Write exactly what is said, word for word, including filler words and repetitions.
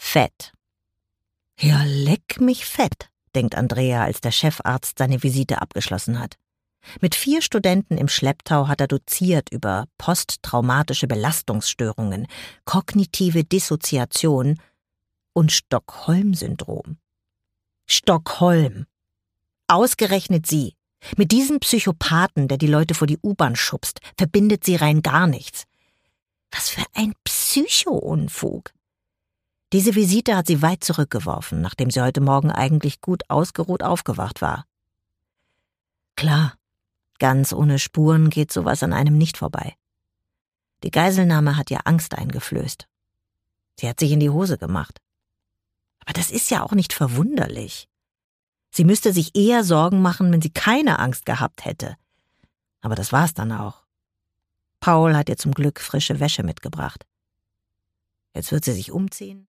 Fett. Ja, leck mich fett, denkt Andrea, als der Chefarzt seine Visite abgeschlossen hat. Mit vier Studenten im Schlepptau hat er doziert über posttraumatische Belastungsstörungen, kognitive Dissoziation und Stockholm-Syndrom. Stockholm. Ausgerechnet sie. Mit diesem Psychopathen, der die Leute vor die U-Bahn schubst, verbindet sie rein gar nichts. Was für ein Psycho-Unfug. Diese Visite hat sie weit zurückgeworfen, nachdem sie heute Morgen eigentlich gut ausgeruht aufgewacht war. Klar, ganz ohne Spuren geht sowas an einem nicht vorbei. Die Geiselnahme hat ihr Angst eingeflößt. Sie hat sich in die Hose gemacht. Aber das ist ja auch nicht verwunderlich. Sie müsste sich eher Sorgen machen, wenn sie keine Angst gehabt hätte. Aber das war's dann auch. Paul hat ihr zum Glück frische Wäsche mitgebracht. Jetzt wird sie sich umziehen.